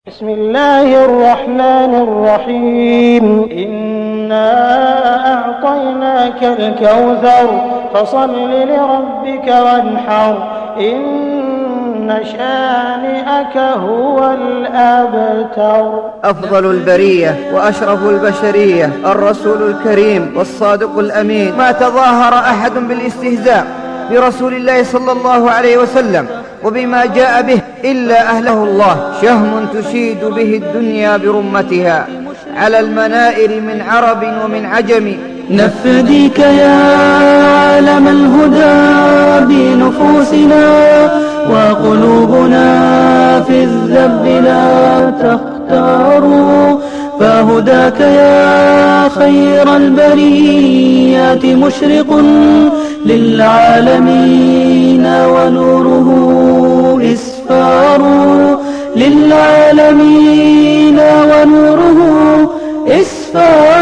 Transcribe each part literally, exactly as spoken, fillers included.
بسم الله الرحمن الرحيم إنا أعطيناك الكوثر فصل لربك وانحر إن شانئك هو الأبتر. أفضل البرية وأشرف البشرية الرسول الكريم والصادق الأمين، ما تظاهر أحد بالاستهزاء برسول الله صلى الله عليه وسلم وبما جاء به إلا أهله الله شهم تشيد به الدنيا برمتها على المنائر من عرب ومن عجم. نفديك يا عالم الهدى بنفوسنا وقلوبنا في الذب لا تختار، فهداك يا خير البريات مشرق للعالمين ونوره إسفار، للعالمين ونوره إسفار.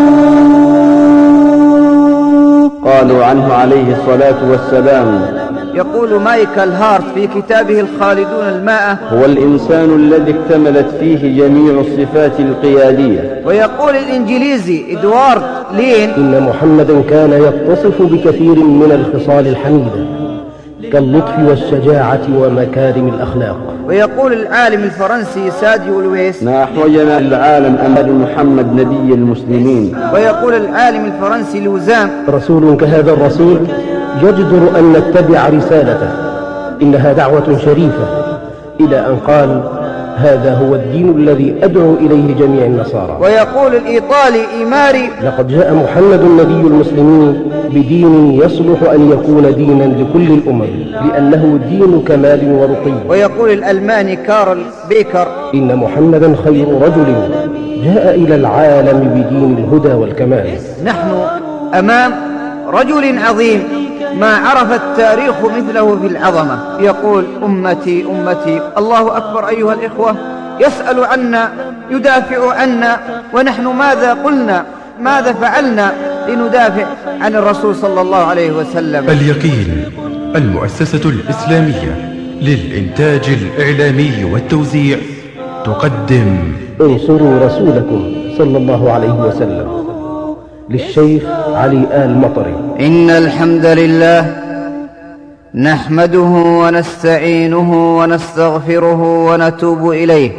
قالوا عنه عليه الصلاة والسلام، يقول مايكل هارت في كتابه الخالدون المائة، هو الإنسان الذي اكتملت فيه جميع الصفات القيادية. ويقول الإنجليزي إدوارد لين، إن محمدا كان يتصف بكثير من الخصال الحميدة كاللطف والشجاعة ومكارم الأخلاق. ويقول العالم الفرنسي ساديو لويس، ما أحوجنا العالم أمر محمد نبي المسلمين. ويقول العالم الفرنسي لوزام، رسول كهذا الرسول يجدر أن نتبع رسالته، إنها دعوة شريفة، إلى أن قال هذا هو الدين الذي أدعو إليه جميع النصارى. ويقول الإيطالي إيماري، لقد جاء محمد نبي المسلمين بدين يصلح أن يكون دينا لكل الأمم، لأنه دين كمال ورقي. ويقول الألماني كارل بيكر، إن محمدا خير رجل جاء إلى العالم بدين الهدى والكمال. نحن أمام رجل عظيم ما عرف التاريخ مثله في العظمة. يقول أمتي أمتي، الله أكبر أيها الإخوة، يسأل عنا، يدافع عنا، ونحن ماذا قلنا، ماذا فعلنا لندافع عن الرسول صلى الله عليه وسلم. اليقين، المؤسسة الإسلامية للإنتاج الإعلامي والتوزيع تقدم انصروا رسولكم صلى الله عليه وسلم، للشيخ علي آل مطري. إن الحمد لله نحمده ونستعينه ونستغفره ونتوب إليه،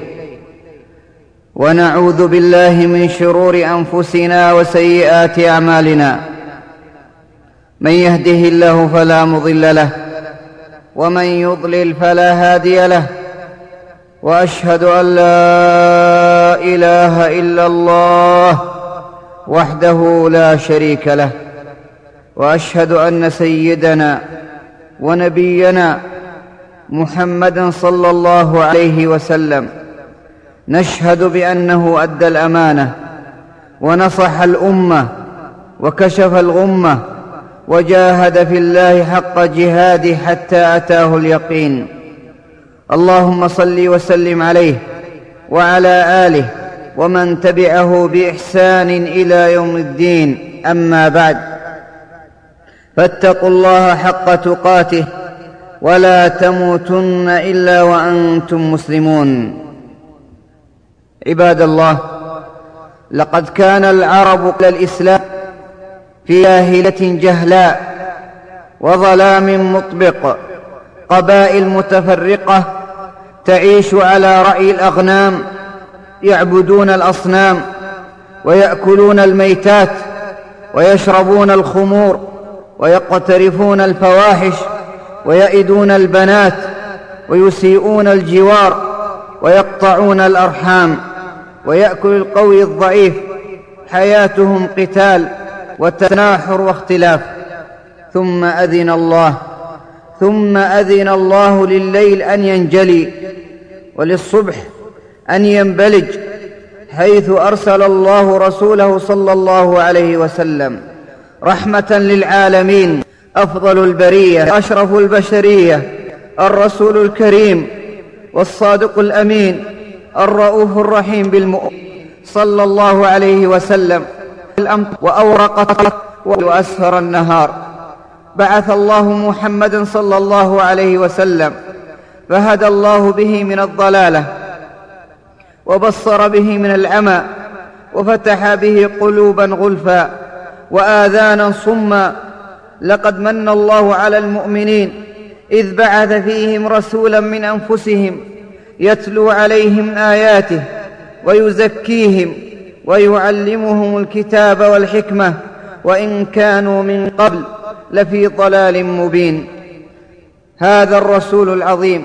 ونعوذ بالله من شرور أنفسنا وسيئات أعمالنا. من يهده الله فلا مضل له، ومن يضلل فلا هادي له، وأشهد أن لا إله إلا الله وحده لا شريك له، وأشهد أن سيدنا ونبينا محمدا صلى الله عليه وسلم نشهد بأنه أدى الأمانة ونصح الأمة وكشف الغمة وجاهد في الله حق جهاده حتى أتاه اليقين. اللهم صل وسلم عليه وعلى آله ومن تبعه بإحسان إلى يوم الدين. أما بعد، فاتقوا الله حق تقاته ولا تموتن إلا وأنتم مسلمون. عباد الله، لقد كان العرب قبل الإسلام في جاهلة جهلاء وظلام مطبق، قبائل متفرقة تعيش على رعي الأغنام، يعبدون الأصنام ويأكلون الميتات ويشربون الخمور ويقترفون الفواحش ويئدون البنات ويسيئون الجوار ويقطعون الأرحام ويأكل القوي الضعيف. حياتهم قتال وتناحر واختلاف. ثم أذن الله ثم أذن الله لليل أن ينجلي وللصبح أن ينبلج، حيث أرسل الله رسوله صلى الله عليه وسلم رحمة للعالمين، أفضل البرية، أشرف البشرية، الرسول الكريم والصادق الأمين، الرؤوف الرحيم بالمؤمنين صلى الله عليه وسلم. وأورقت وأسهر النهار، بعث الله محمدا صلى الله عليه وسلم فهدى الله به من الضلالة وبصر به من العمى، وفتح به قلوبا غلفا وآذانا صما. لقد من الله على المؤمنين إذ بعث فيهم رسولا من أنفسهم يتلو عليهم آياته ويزكيهم ويعلمهم الكتاب والحكمة وإن كانوا من قبل لفي ضلال مبين. هذا الرسول العظيم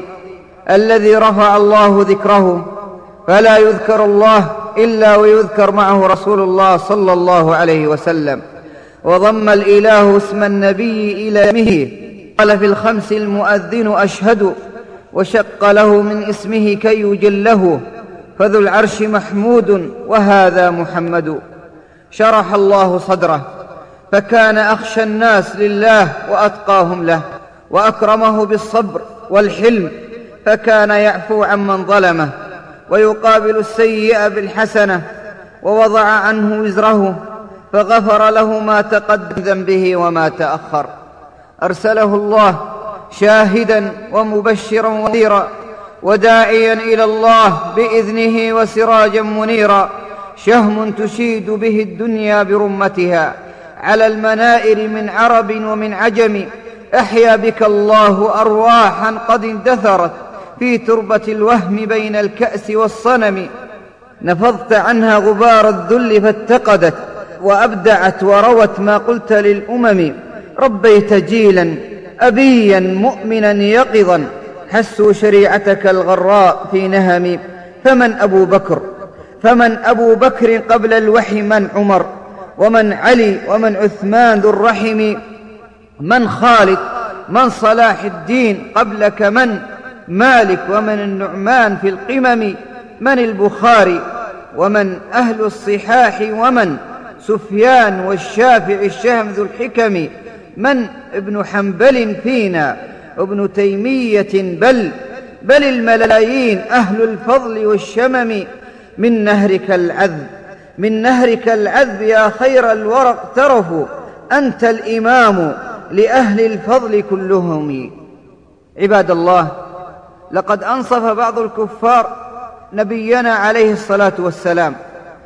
الذي رفع الله ذكره، فلا يذكر الله إلا ويذكر معه رسول الله صلى الله عليه وسلم. وضم الإله اسم النبي إلى اسمه، قال في الخمس المؤذن أشهد، وشق له من اسمه كي يجله، فذو العرش محمود وهذا محمد. شرح الله صدره فكان أخشى الناس لله وأتقاهم له، وأكرمه بالصبر والحلم، فكان يعفو عمن ظلمه ويقابل السيئة بالحسنة، ووضع عنه وزره فغفر له ما تقدم ذنبه وما تأخر. أرسله الله شاهدا ومبشرا ونذيرا وداعيا إلى الله بإذنه وسراجا منيرا، شهم تشيد به الدنيا برمتها على المنائر من عرب ومن عجم. أحيا بك الله أرواحا قد اندثرت في تربة الوهم بين الكأس والصنم. نفضت عنها غبار الذل فاتقدت، وأبدعت وروت ما قلت للأمم. ربيت جيلا أبيا مؤمنا يقظا، حسوا شريعتك الغراء في نهم. فمن أبو بكر فمن أبو بكر قبل الوحي؟ من عمر ومن علي ومن عثمان ذو الرحم؟ من خالد من صلاح الدين قبلك؟ من مالك ومن النعمان في القمم؟ من البخاري ومن أهل الصحاح؟ ومن سفيان والشافعي الشهم ذو الحكم؟ من ابن حنبل فينا ابن تيمية؟ بل بل الملايين أهل الفضل والشمم. من نهرك العذب من نهرك العذب يا خير الورى اقترفوا، أنت الإمام لأهل الفضل كلهم. عباد الله، لقد أنصف بعض الكفار نبينا عليه الصلاة والسلام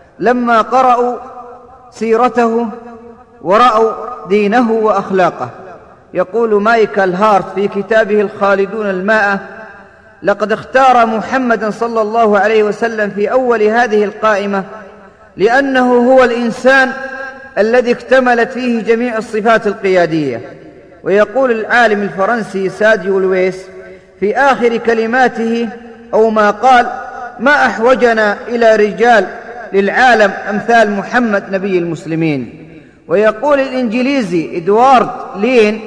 لما قرأوا سيرته ورأوا دينه وأخلاقه. يقول مايكل هارت في كتابه الخالدون الماء: لقد اختار محمدا صلى الله عليه وسلم في أول هذه القائمة لأنه هو الإنسان الذي اكتملت فيه جميع الصفات القيادية. ويقول العالم الفرنسي ساديو لويس في آخر كلماته أو ما قال: ما أحوجنا إلى رجال للعالم أمثال محمد نبي المسلمين. ويقول الإنجليزي إدوارد لين: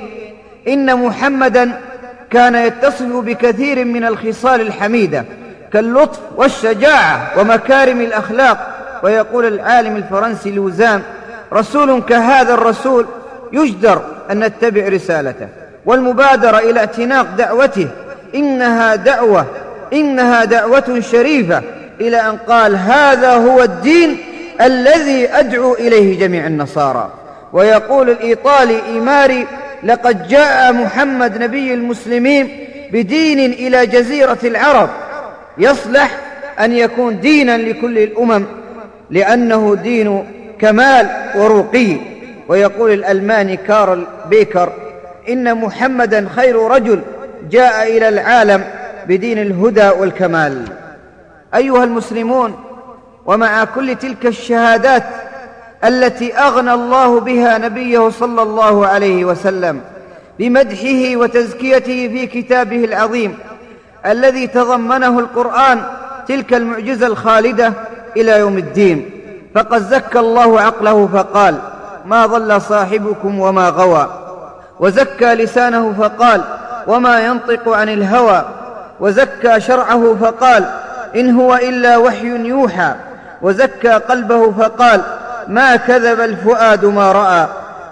إن محمدا كان يتصف بكثير من الخصال الحميدة كاللطف والشجاعة ومكارم الأخلاق. ويقول العالم الفرنسي لوزام: رسول كهذا الرسول يجدر أن نتبع رسالته والمبادرة إلى اعتناق دعوته، إنها دعوة إنها دعوة شريفة، إلى أن قال: هذا هو الدين الذي أدعو إليه جميع النصارى. ويقول الإيطالي إيماري: لقد جاء محمد نبي المسلمين بدين إلى جزيرة العرب يصلح أن يكون دينا لكل الأمم، لأنه دين كمال ورقي. ويقول الألماني كارل بيكر: إن محمدا خير رجل جاء إلى العالم بدين الهدى والكمال. أيها المسلمون، ومع كل تلك الشهادات التي أغنى الله بها نبيه صلى الله عليه وسلم بمدحه وتزكيته في كتابه العظيم الذي تضمنه القرآن تلك المعجزة الخالدة إلى يوم الدين، فقد زكى الله عقله فقال: ما ضل صاحبكم وما غوى، وزكى لسانه فقال: وما ينطق عن الهوى، وزكى شرعه فقال: إن هو إلا وحي يوحى، وزكى قلبه فقال: ما كذب الفؤاد ما رأى،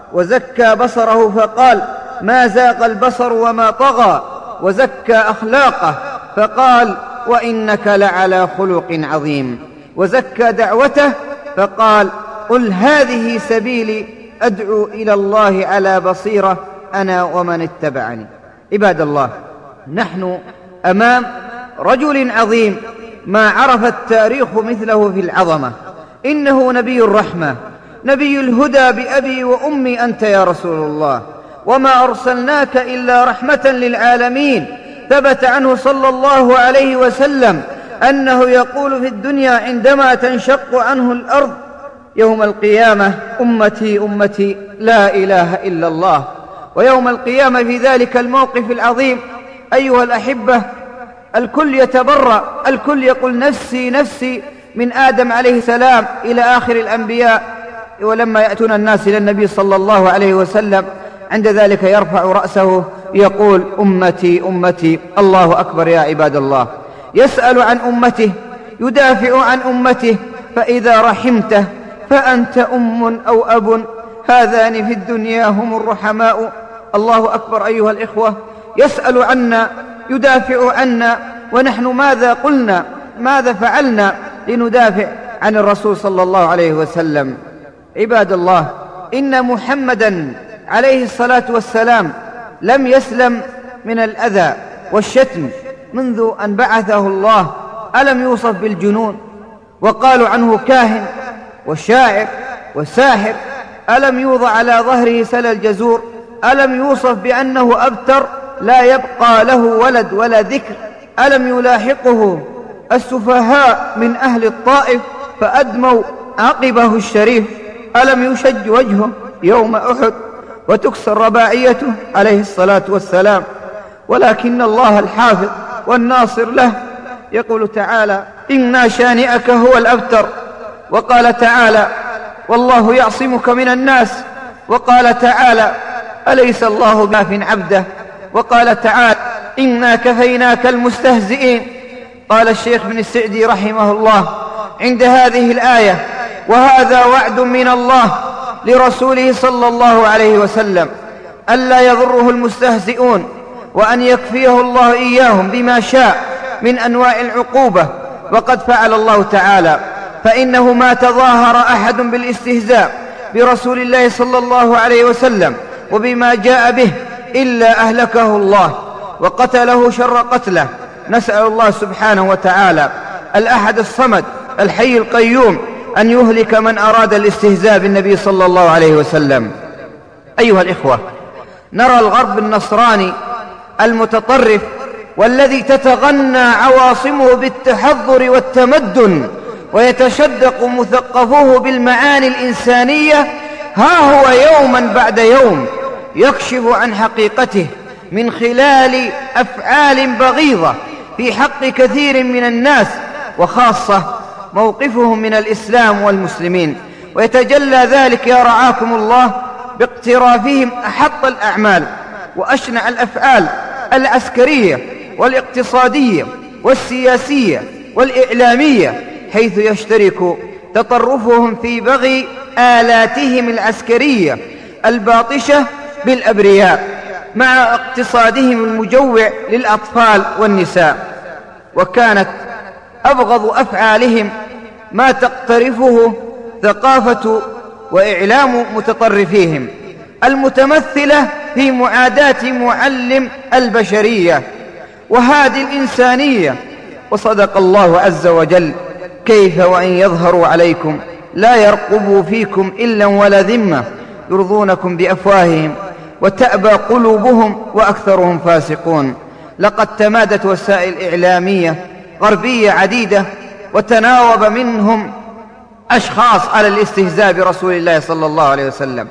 وزكى بصره فقال: ما زاغ البصر وما طغى، وزكى أخلاقه فقال: وإنك لعلى خلق عظيم، وزكى دعوته فقال: قل هذه سبيلي أدعو إلى الله على بصيرة أنا ومن اتبعني. عباد الله، نحن أمام رجل عظيم ما عرف التاريخ مثله في العظمة. إنه نبي الرحمة، نبي الهدى بأبي وأمي أنت يا رسول الله، وما أرسلناك إلا رحمة للعالمين. ثبت عنه صلى الله عليه وسلم أنه يقول في الدنيا عندما تنشق عنه الأرض يوم القيامة: أمتي أمتي لا إله إلا الله. ويوم القيامة في ذلك الموقف العظيم أيها الأحبة الكل يتبرأ، الكل يقول نفسي نفسي، من آدم عليه السلام إلى آخر الأنبياء. ولما يأتون الناس إلى النبي صلى الله عليه وسلم عند ذلك يرفع رأسه يقول: أمتي أمتي. الله أكبر يا عباد الله. يسأل عن أمته، يدافع عن أمته، فإذا رحمته فأنت أم أو أب، هذان في الدنيا هم الرحماء. الله أكبر أيها الإخوة. يسأل عنا، يدافع عنا، ونحن ماذا قلنا؟ ماذا فعلنا لندافع عن الرسول صلى الله عليه وسلم؟ عباد الله، إن محمدا عليه الصلاة والسلام لم يسلم من الأذى والشتم منذ أن بعثه الله. ألم يوصف بالجنون وقالوا عنه كاهن وشاعر وساحر؟ ألم يوضع على ظهره سل الجزور؟ ألم يوصف بأنه أبتر لا يبقى له ولد ولا ذكر؟ ألم يلاحقه السفهاء من أهل الطائف فأدموا عقبه الشريف؟ ألم يشج وجهه يوم أحد وتكسر رباعيته عليه الصلاة والسلام؟ ولكن الله الحافظ والناصر له يقول تعالى: إنا شانئك هو الأبتر. وقال تعالى: والله يعصمك من الناس. وقال تعالى: أليس الله باف عبده؟ وقال تعالى: إنا كفيناك المستهزئين. قال الشيخ ابن السعدي رحمه الله عند هذه الآية: وهذا وعد من الله لرسوله صلى الله عليه وسلم ألا يضره المستهزئون، وأن يكفيه الله إياهم بما شاء من أنواع العقوبة. وقد فعل الله تعالى، فإنه ما تظاهر أحد بالاستهزاء برسول الله صلى الله عليه وسلم وبما جاء به إلا أهلكه الله وقتله شر قتله. نسأل الله سبحانه وتعالى الأحد الصمد الحي القيوم أن يهلك من أراد الاستهزاء بالنبي صلى الله عليه وسلم. أيها الإخوة، نرى الغرب النصراني المتطرف والذي تتغنى عواصمه بالتحضر والتمدن ويتشدق مثقفوه بالمعاني الإنسانية، ها هو يوما بعد يوم يكشف عن حقيقته من خلال أفعال بغيضة في حق كثير من الناس، وخاصة موقفهم من الإسلام والمسلمين. ويتجلى ذلك يا رعاكم الله باقترافهم أحط الأعمال وأشنع الأفعال العسكرية والاقتصادية والسياسية والإعلامية، حيث يشترك تطرفهم في بغي آلاتهم العسكرية الباطشة بالأبرياء مع اقتصادهم المجوع للأطفال والنساء. وكانت أبغض أفعالهم ما تقترفه ثقافة وإعلام متطرفيهم المتمثلة في معاداة معلم البشرية وهادي الإنسانية. وصدق الله عز وجل: كيف وإن يظهروا عليكم لا يرقبوا فيكم إلا ولا ذمة يرضونكم بأفواههم وتأبى قلوبهم وأكثرهم فاسقون. لقد تمادت وسائل إعلامية غربية عديدة وتناوب منهم أشخاص على الاستهزاء برسول الله صلى الله عليه وسلم،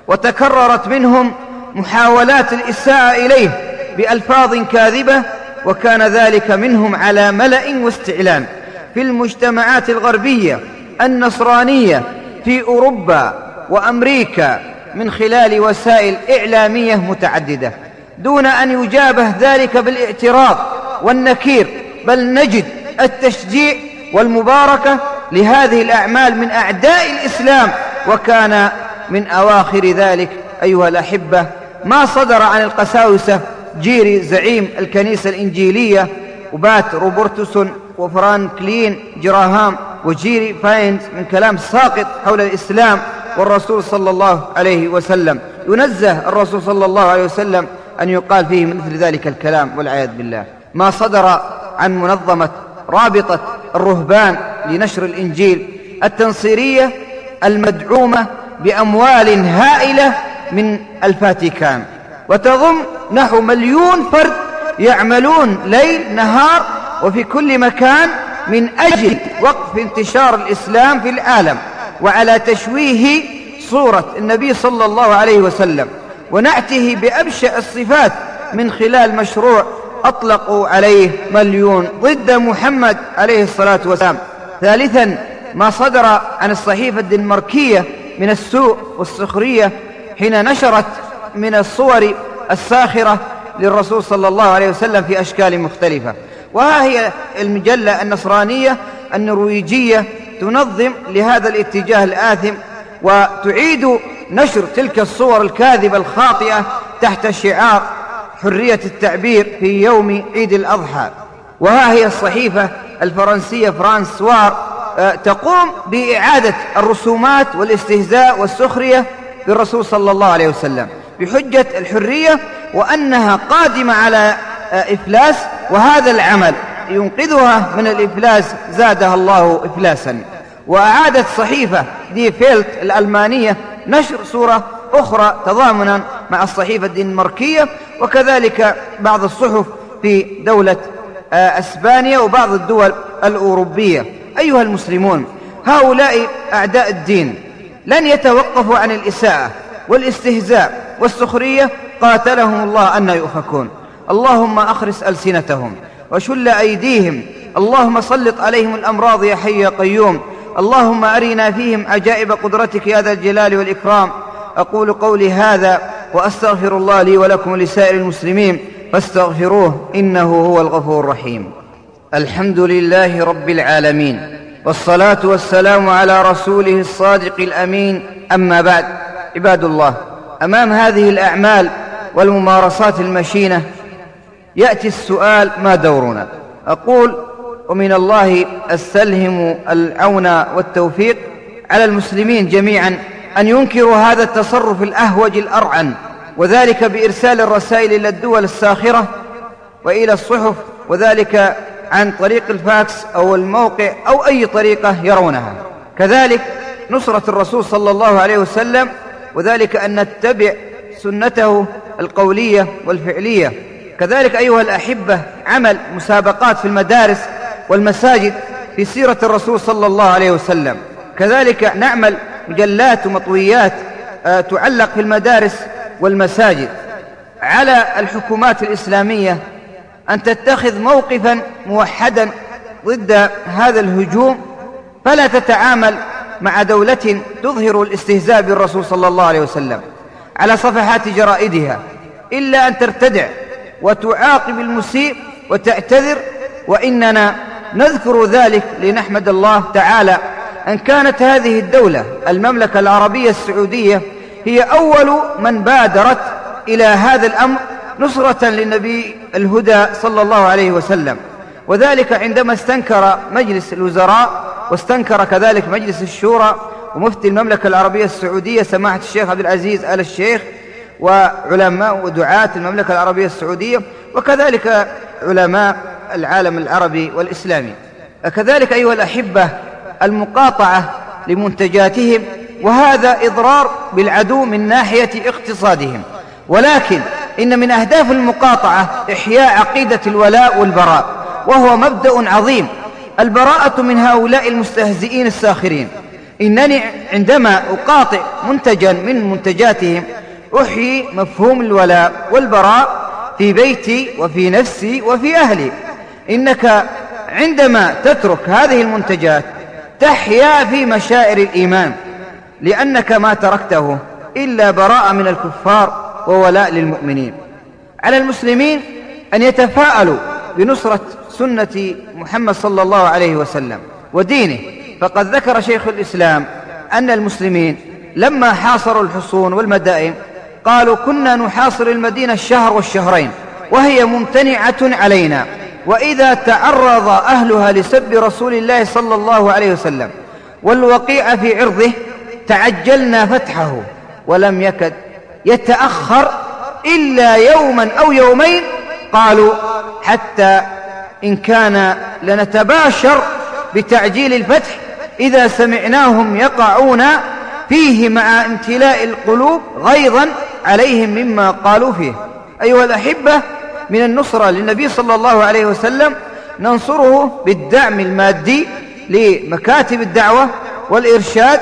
وتكررت منهم محاولات الإساءة إليه بألفاظ كاذبة، وكان ذلك منهم على ملأ واستعلان في المجتمعات الغربية النصرانية في أوروبا وأمريكا من خلال وسائل إعلامية متعددة، دون أن يجابه ذلك بالاعتراض والنكير، بل نجد التشجيع والمباركة لهذه الأعمال من أعداء الإسلام. وكان من أواخر ذلك أيها الأحبة ما صدر عن القساوسة جيري زعيم الكنيسة الإنجيلية، وبات روبرتسون وفرانكلين جراهام وجيري فاينز من كلام ساقط حول الإسلام والرسول صلى الله عليه وسلم. ينزه الرسول صلى الله عليه وسلم أن يقال فيه مثل ذلك الكلام والعياذ بالله. ما صدر عن منظمة رابطة الرهبان لنشر الإنجيل، التنصيرية المدعومة بأموال هائلة من الفاتيكان، وتضم نحو مليون فرد يعملون ليل نهار وفي كل مكان من أجل وقف انتشار الإسلام في العالم وعلى تشويه صورة النبي صلى الله عليه وسلم ونعته بأبشع الصفات من خلال مشروع أطلقوا عليه مليون ضد محمد عليه الصلاة والسلام. ثالثا، ما صدر عن الصحيفة الدنماركية من السوء والسخرية حين نشرت من الصور الساخرة للرسول صلى الله عليه وسلم في أشكال مختلفة. وها هي المجلة النصرانية النرويجية تنظم لهذا الاتجاه الآثم وتعيد نشر تلك الصور الكاذبة الخاطئة تحت شعار حرية التعبير في يوم عيد الأضحى. وها هي الصحيفة الفرنسية فرانسوار تقوم بإعادة الرسومات والاستهزاء والسخرية بالرسول صلى الله عليه وسلم بحجة الحرية وأنها قادمة على إفلاس، وهذا العمل ينقذها من الإفلاس زادها الله إفلاسا. وأعادت صحيفة دي فيلت الألمانية نشر صورة أخرى تضامنا مع الصحيفة الدنماركية، وكذلك بعض الصحف في دولة أسبانيا وبعض الدول الأوروبية. أيها المسلمون، هؤلاء أعداء الدين لن يتوقفوا عن الإساءة والاستهزاء والسخرية، قاتلهم الله أن يؤفكون. اللهم أخرس ألسنتهم وشل أيديهم، اللهم سلط عليهم الأمراض يا حي يا قيوم، اللهم أرنا فيهم عجائب قدرتك يا ذا الجلال والإكرام. أقول قولي هذا وأستغفر الله لي ولكم ولسائر المسلمين فاستغفروه إنه هو الغفور الرحيم. الحمد لله رب العالمين، والصلاة والسلام على رسوله الصادق الأمين. أما بعد، عباد الله، أمام هذه الأعمال والممارسات المشينة يأتي السؤال: ما دورنا؟ أقول ومن الله أستلهم العون والتوفيق على المسلمين جميعا أن ينكروا هذا التصرف الأهوج الأرعن، وذلك بإرسال الرسائل إلى الدول الساخرة وإلى الصحف، وذلك عن طريق الفاكس أو الموقع أو أي طريقة يرونها. كذلك نصرة الرسول صلى الله عليه وسلم، وذلك أن نتبع سنته القولية والفعلية. كذلك أيها الأحبة عمل مسابقات في المدارس والمساجد في سيرة الرسول صلى الله عليه وسلم. كذلك نعمل مجلات ومطويات تعلق في المدارس والمساجد. على الحكومات الإسلامية أن تتخذ موقفا موحدا ضد هذا الهجوم، فلا تتعامل مع دولة تظهر الاستهزاء بالرسول صلى الله عليه وسلم على صفحات جرائدها، إلا أن ترتدع وتعاقب المسيء وتعتذر، وإننا نذكر ذلك لنحمد الله تعالى أن كانت هذه الدولة المملكة العربية السعودية هي أول من بادرت إلى هذا الأمر نصرة للنبي الهدى صلى الله عليه وسلم، وذلك عندما استنكر مجلس الوزراء واستنكر كذلك مجلس الشورى ومفتي المملكة العربية السعودية سماحة الشيخ عبد العزيز آل الشيخ وعلماء ودعاة المملكة العربية السعودية، وكذلك علماء العالم العربي والإسلامي. كذلك أيها الأحبة المقاطعة لمنتجاتهم، وهذا إضرار بالعدو من ناحية اقتصادهم، ولكن إن من أهداف المقاطعة إحياء عقيدة الولاء والبراء، وهو مبدأ عظيم. البراءة من هؤلاء المستهزئين الساخرين. إنني عندما أقاطع منتجا من منتجاتهم أحيي مفهوم الولاء والبراء في بيتي وفي نفسي وفي أهلي. إنك عندما تترك هذه المنتجات تحيا في مشاعر الإيمان، لأنك ما تركته إلا براءة من الكفار وولاء للمؤمنين. على المسلمين أن يتفاءلوا بنصرة سنة محمد صلى الله عليه وسلم ودينه، فقد ذكر شيخ الإسلام أن المسلمين لما حاصروا الحصون والمدائن قالوا: كنا نحاصر المدينة الشهر والشهرين وهي ممتنعة علينا، وإذا تعرض أهلها لسب رسول الله صلى الله عليه وسلم والوقيع في عرضه تعجلنا فتحه، ولم يكد يتأخر إلا يوما أو يومين، قالوا حتى إن كان لنتباشر بتعجيل الفتح إذا سمعناهم يقعون فيه مع امتلاء القلوب غيظا عليهم مما قالوا فيه. أيها الأحبة، من النصرة للنبي صلى الله عليه وسلم ننصره بالدعم المادي لمكاتب الدعوة والإرشاد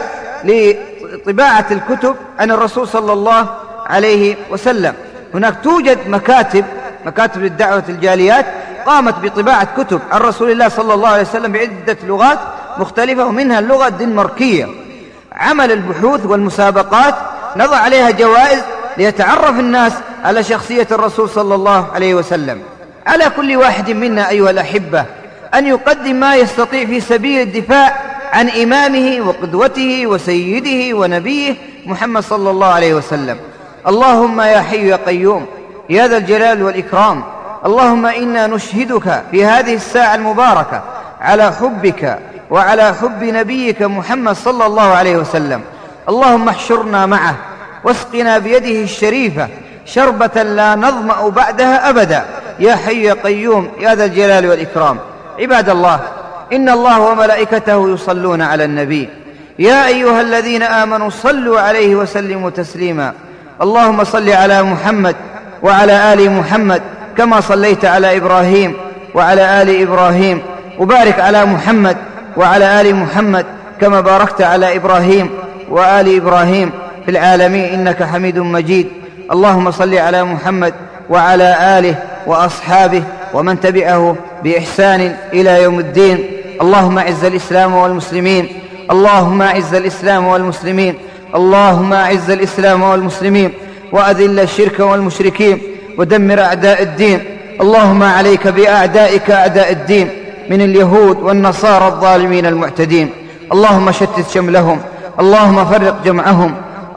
لطباعة الكتب عن الرسول صلى الله عليه وسلم. هناك توجد مكاتب مكاتب للدعوة الجاليات قامت بطباعة كتب عن رسول الله صلى الله عليه وسلم بعدة لغات مختلفة، ومنها اللغة الدنماركية. عمل البحوث والمسابقات نضع عليها جوائز ليتعرف الناس على شخصية الرسول صلى الله عليه وسلم. على كل واحد منا أيها الأحبة أن يقدم ما يستطيع في سبيل الدفاع عن إمامه وقدوته وسيده ونبيه محمد صلى الله عليه وسلم. اللهم يا حي يا قيوم يا ذا الجلال والإكرام، اللهم إنا نشهدك في هذه الساعة المباركة على حبك وعلى حب نبيك محمد صلى الله عليه وسلم. اللهم احشرنا معه واسقنا بيده الشريفة شربة لا نظمأ بعدها أبدا يا حي يا قيوم يا ذا الجلال والإكرام. عباد الله، إن الله وملائكته يصلون على النبي يا أيها الذين آمنوا صلوا عليه وسلموا تسليما. اللهم صل على محمد وعلى آل محمد كما صليت على إبراهيم وعلى آل إبراهيم، وبارك على محمد وعلى آل محمد كما باركت على إبراهيم وآل إبراهيم في العالمين إنك حميد مجيد. اللهم صل على محمد وعلى آله وأصحابه ومن تبعه بإحسان إلى يوم الدين. اللهم أعز الإسلام والمسلمين، اللهم أعز الإسلام والمسلمين، اللهم أعز الإسلام والمسلمين، وأذل الشرك والمشركين، ودمر أعداء الدين. اللهم عليك بأعدائك أعداء الدين من اليهود والنصارى الظالمين المعتدين. اللهم شتت شملهم، اللهم فرق جمعهم،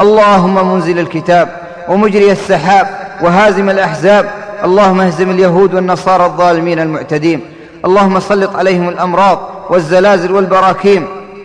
اللهم منزل الكتاب ومجري السحاب وهازم الأحزاب، اللهم اهزم اليهود والنصارى الظالمين المعتدين. اللهم سلط عليهم الأمراض والزلازل والبراكين.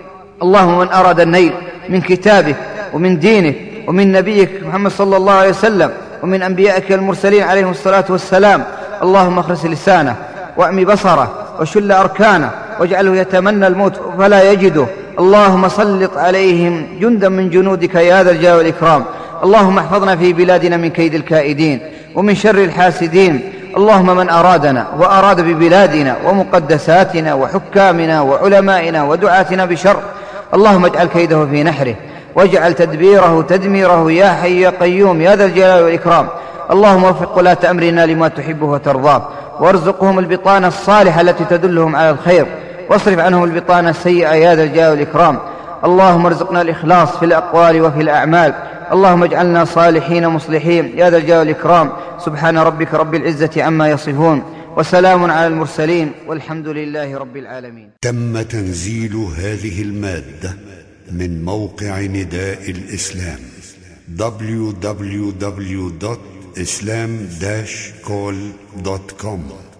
اللهم من أراد النيل من كتابك ومن دينك ومن نبيك محمد صلى الله عليه وسلم ومن أنبيائك المرسلين عليهم الصلاة والسلام، اللهم اخرس لسانه وأعمي بصره وشل أركانه واجعله يتمنى الموت فلا يجده. اللهم سلط عليهم جندا من جنودك يا ذا الجلال والإكرام. اللهم احفظنا في بلادنا من كيد الكائدين ومن شر الحاسدين. اللهم من أرادنا وأراد ببلادنا ومقدساتنا وحكامنا وعلمائنا ودعاتنا بشر، اللهم اجعل كيده في نحره واجعل تدبيره تدميره يا حي يا قيوم يا ذا الجلال والإكرام. اللهم وفق ولاة أمرنا لما تحبه وترضاه، وارزقهم البطانة الصالحة التي تدلهم على الخير، واصرف عنهم البطانة السيئة يا ذا الجلال والإكرام. اللهم ارزقنا الإخلاص في الأقوال وفي الأعمال، اللهم اجعلنا صالحين مصلحين يا ذا الجلال والإكرام. سبحان ربك رب العزة عما يصفون، وسلام على المرسلين، والحمد لله رب العالمين. تم تنزيل هذه المادة من موقع نداء الإسلام دبليو دبليو دبليو دوت إسلام داش كول دوت كوم.